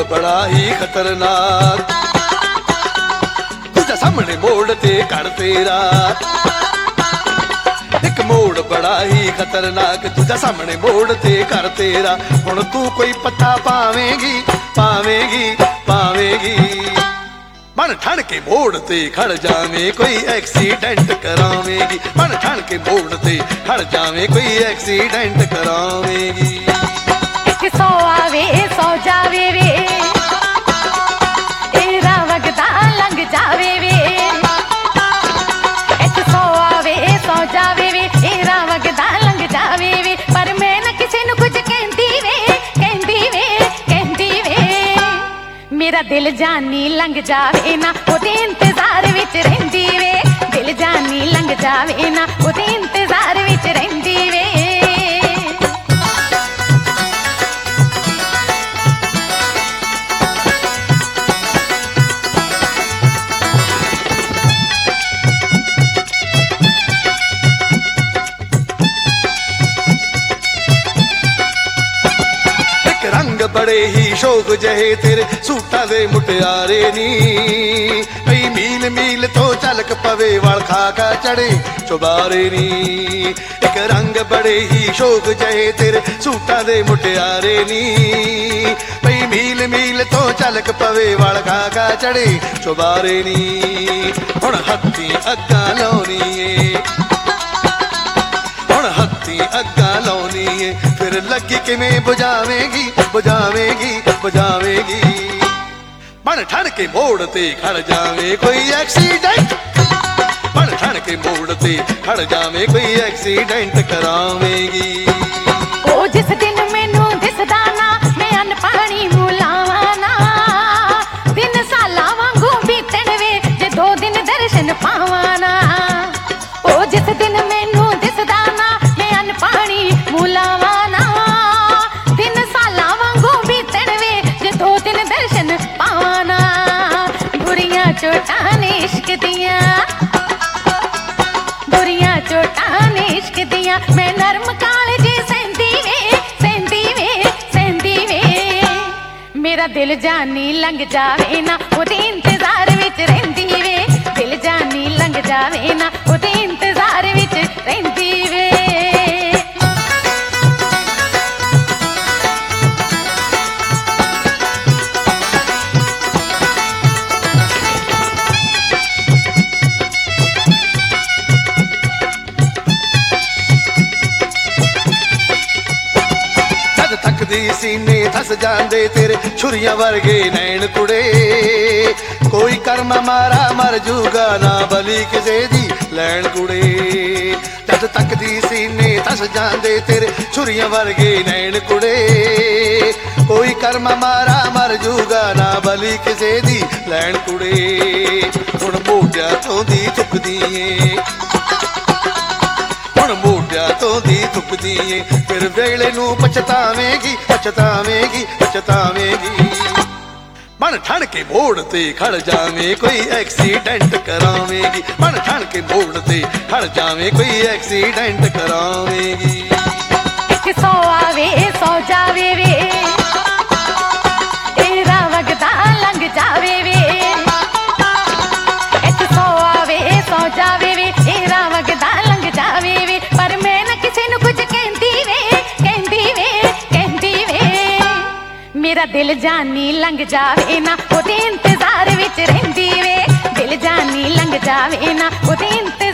बड़ा ही खतरनाक, तुझा सामने मोड़ ते कर तेरा। एक मोड़ बड़ा ही खतरनाक, तुझा सामने मोड़ ते कर तेरा। हुण तू कोई पता पावेगी पावेगी पावेगी, बन ठण के मोड़ ते खड़ जावे कोई एक्सीडेंट करावेगी। बन ठण के मोड़ ते खड़ जावे कोई एक्सीडेंट करावेगी। 100 आवे 100 जावे वे, तेरा वगदा लंघ जावे वे। 100 आवे 100 जावे वे, तेरा वगदा लंघ जावे वे। पर मैं ना किसी नू कुछ कहंदी वे कहंदी वे कहंदी वे। मेरा दिल जानी लंघ जावे ना ओदे इंतजार विच रहिंदी वे। दिल जानी लंघ जावे ना ओदे इंतजार विच रहिंदी वे। बड़े ही शौक जहे तेरे सूटा दे मुटियारे नी, कई मील मील तो चलक पवे वाल खाका चढ़े चुबारे नी। एक रंग बड़े ही शौक जहे तेरे सूटा दे मुटियारे नी, कई मील मील तो चलक पवे वाल खाका चढ़े चुबारे नी। हुण हत्थी अग्गा लाउनी ए, हुण हत्थी अग्गा लाउनी ए, फिर लगी किवें बुझावेगी बुझावेगी बुझावेगी। बन ठण के मोड़ ते खड़ जावे कोई एक्सीडेंट, बन ठण के मोड़ ते खड़ जावे कोई एक्सीडेंट करावेगी। ओ जिस दिन मैनू दिसदा ना मैं अन्न पानी मुलावा ना, दिन साला वांगू बीतण वे जे 2 दिन दर्शन पावा ना। ओ जिस दिन मैनू दिसदा ना मैं अन्न पानी मुलावा ना, दिन साला वांगू बीतण वे जे 2 दिन दर्शन पावा ना। बुरियां चोटां ने इश्क दियां, बुरियां चोटां ने इश्क दियां, मैं नरम कालजे सहंदी वे सहंदी वे सहंदी वे। मेरा दिल जानी लंघ जावे ना ओदे इंतजार विच रहिंदी वे। दिल जानी लंघ जावे ना ओदे इंतजार विच रहिंदी वे। थकदी सीने धस जांदे तेरे छुरियां वर्गे नैन कुड़े, कोई कर्म मारा मर जूगा ना बली किसे दी लैन कुड़े। जद तकदी सीने धस जांदे तेरे छुरियां वर्गे नैन कुड़े, कोई कर्म मारा मर जूगा ना बली किसे दी लैन कुड़े। हुण मोढियां तों दी चुकदी ए, हुण मोढियां तों दी थुकदी ए, फिर वेले नू पछतावेगी पछतावेगी पछतावेगी। बन ठण के मोड़ ते खड़ जावे कोई एक्सीडेंट करावेगी। बन ठण के मोड़ ते खड़ जावे कोई एक्सीडेंट करावेगी। 100 आवे 100 जावे वे, तेरा वगदा लंघ जावे वे। 100 आवे 100 जावे वे, तेरा वगदा लंघ जावे वे। पर मैं ना किसी नू कुछ कहंदी वे कहंदी वे कहंदी वे। मेरा दिल जानी लंघ जावे ना ओदे इंतजार विच रहिंदी वे। दिल जानी लंघ जावे ना ओदे